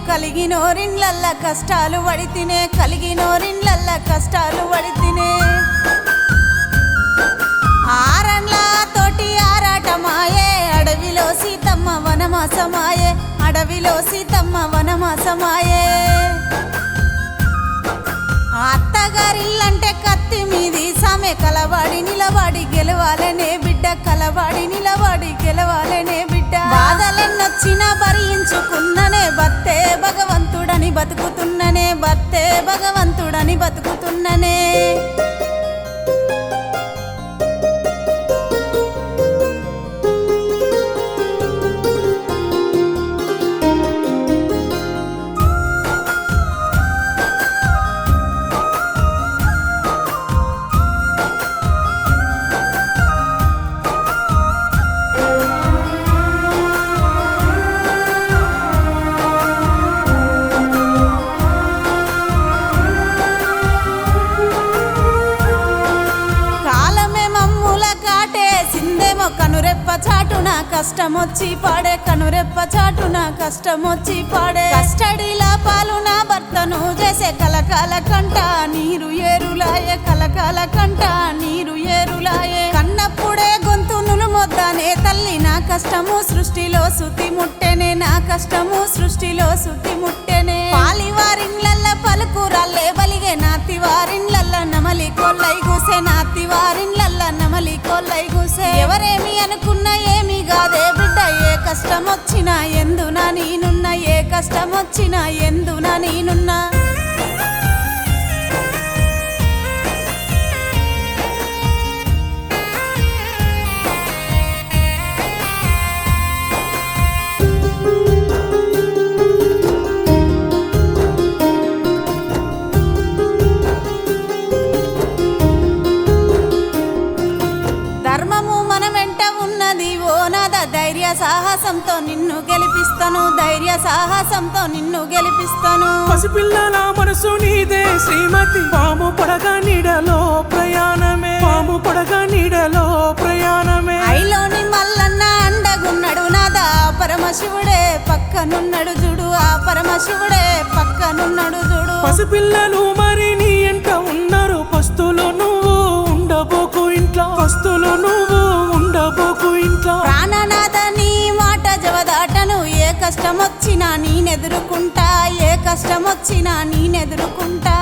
కలిగినోరిండ్లల్ల కష్టాలు వడితినే కలిగినోరిండ్లల్ల కష్టాలు వడితినే ఆరండ్ల తోటి ఆరాటమాయే అడవిలో సీతమ్మ వనమాసమాయే అడవిలో సీతమ్మ వనమాసమాయే అత్తగారిల్లంటే కత్తి మీది సామె కలవాడి నిలవాడి గెలవాలనే బిడ్డ కలవాడి నిలవాడి గెలవాలనే బిడ్డ బాధలెన్నొచ్చినా భరించుకున్ననే భర్తే భగవంతుడని బతుకుతున్ననే భర్తే భగవంతుడని బతుకుతున్ననే కనురెప్ప చాటున కష్టమొచ్చి పాడే కనురెప్ప చాటున కష్టమొచ్చి పాడే కస్టడీల పాలున భర్తను చేసే కలకాల కంట నీరు ఏరులాయే కలకాల కంట నీరు ఏరులాయే కన్నప్పుడే గొంతు నులుమొద్దనే తల్లి నా కష్టము సృష్టిలో సుతి ముట్టెనే నా కష్టము సృష్టిలో సుతి ముట్టెనే పాలివారిన్లల్ల పలుకురాళ్ళే బలిగే నాతి వారిన్లల్ల నమలి కొల్లై గూసే నాతి వారిన్లల్ల నమలి కొల్లై గూసే ఎవరేమి అనుకున్నా ఏమి కాదే బిడ్డ ఏ కష్టమొచ్చినా ఎందునా నేనున్నా ఏ కష్టమొచ్చినా ఎందునా నేనున్నా ధర్మము మన వెంట ఉన్నది ఓ నాద ధైర్య సాహసంతో నిన్ను గెలిపిస్తాను ధైర్య సాహసంతో నిన్ను గెలిపిస్తాను పసిపిల్లల మనసు నీదే శ్రీమతి పాము పడగా నీడలో ప్రయాణమే పాము పడగా నీడలో ప్రయాణమే ఐలోని మల్లన్న అండగున్నాడు నాదా పరమశివుడే పక్కనున్నాడు చూడు ఆ పరమశివుడే పక్కనున్నాడు చూడు పసిపిల్లలు మరి నీ ఎంట ఉన్నారు పస్తులు నువ్వు ఉండబోకు ఇంట్లో పస్తులు నువ్వు ఉండబోకు ఇంట్లో ప్రాణనాథ నీ మాట జవదాటను ఏ కష్టమొచ్చినా నేనెదురుకుంటా ఏ కష్టమొచ్చినా నేనెదురుకుంటా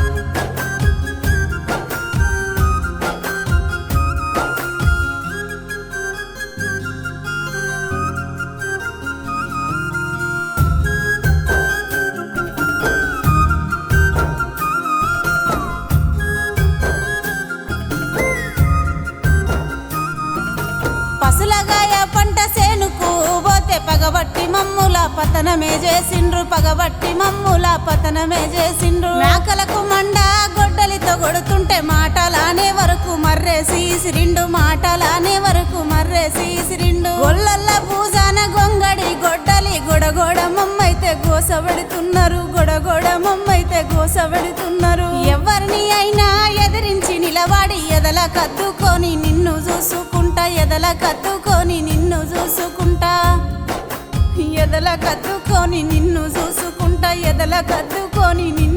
పసులగాయ పంట సేనుకు పోతే పగబట్టి మమ్ముల పతనమే చేసిండ్రు పగబట్టి మమ్ముల పతనమే చేసిండ్రు మేకలకు మండ గొడ్డలితో కొడుతుంటే మాటలానే వరకు మర్రేసి సిరిండు మాటలానే వరకు మర్రేసి సిరిండు గొల్లల్ల పూజాన గొంగడి గొడ్డలి గొడగొడ మమ్మైతే గోసబెడుతున్నారు గొడగొడ మమ్మైతే గోసబెడుతున్నారు ఎవరిని అయినా ఎదిరించి నిలబడి ఎదల కద్దుకొని నిన్ను చూసుకుంటా ఎదల కద్దుకొని నిన్ను చూసుకుంటా ఎదల కద్దుకొని నిన్ను చూసుకుంటా ఎదల కద్దుకొని నిన్ను